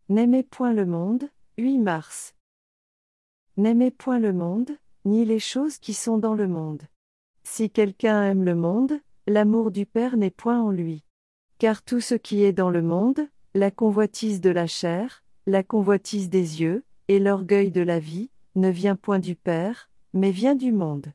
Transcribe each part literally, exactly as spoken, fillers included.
N'aimez point le monde, huit mars. N'aimez point le monde, ni les choses qui sont dans le monde. Si quelqu'un aime le monde, l'amour du Père n'est point en lui. Car tout ce qui est dans le monde, la convoitise de la chair, la convoitise des yeux, et l'orgueil de la vie, ne vient point du Père, mais vient du monde.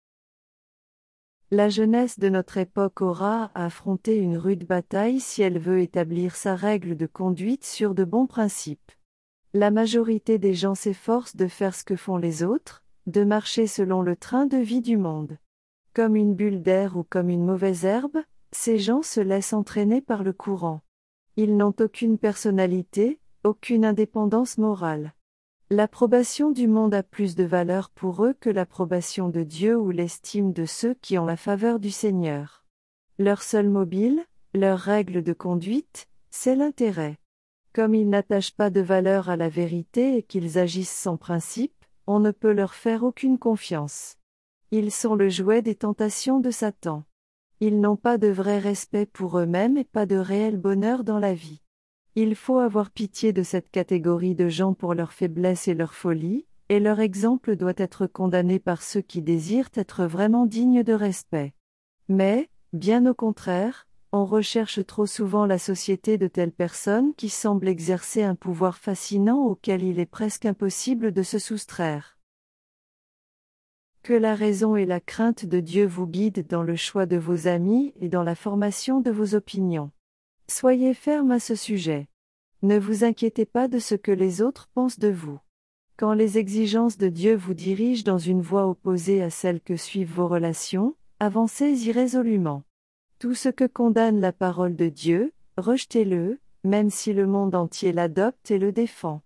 La jeunesse de notre époque aura à affronter une rude bataille si elle veut établir sa règle de conduite sur de bons principes. La majorité des gens s'efforcent de faire ce que font les autres, de marcher selon le train de vie du monde. Comme une bulle d'air ou comme une mauvaise herbe, ces gens se laissent entraîner par le courant. Ils n'ont aucune personnalité, aucune indépendance morale. L'approbation du monde a plus de valeur pour eux que l'approbation de Dieu ou l'estime de ceux qui ont la faveur du Seigneur. Leur seul mobile, leur règle de conduite, c'est l'intérêt. Comme ils n'attachent pas de valeur à la vérité et qu'ils agissent sans principe, on ne peut leur faire aucune confiance. Ils sont le jouet des tentations de Satan. Ils n'ont pas de vrai respect pour eux-mêmes et pas de réel bonheur dans la vie. Il faut avoir pitié de cette catégorie de gens pour leur faiblesse et leur folie, et leur exemple doit être condamné par ceux qui désirent être vraiment dignes de respect. Mais, bien au contraire, on recherche trop souvent la société de telles personnes qui semblent exercer un pouvoir fascinant auquel il est presque impossible de se soustraire. Que la raison et la crainte de Dieu vous guident dans le choix de vos amis et dans la formation de vos opinions. Soyez ferme à ce sujet. Ne vous inquiétez pas de ce que les autres pensent de vous. Quand les exigences de Dieu vous dirigent dans une voie opposée à celle que suivent vos relations, avancez irrésolument. Tout ce que condamne la parole de Dieu, rejetez-le, même si le monde entier l'adopte et le défend.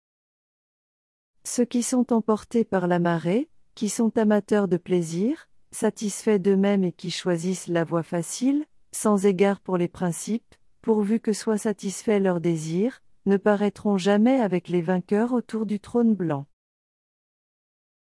Ceux qui sont emportés par la marée, qui sont amateurs de plaisir, satisfaits d'eux-mêmes et qui choisissent la voie facile, sans égard pour les principes, pourvu que soient satisfaits leurs désirs, ne paraîtront jamais avec les vainqueurs autour du trône blanc.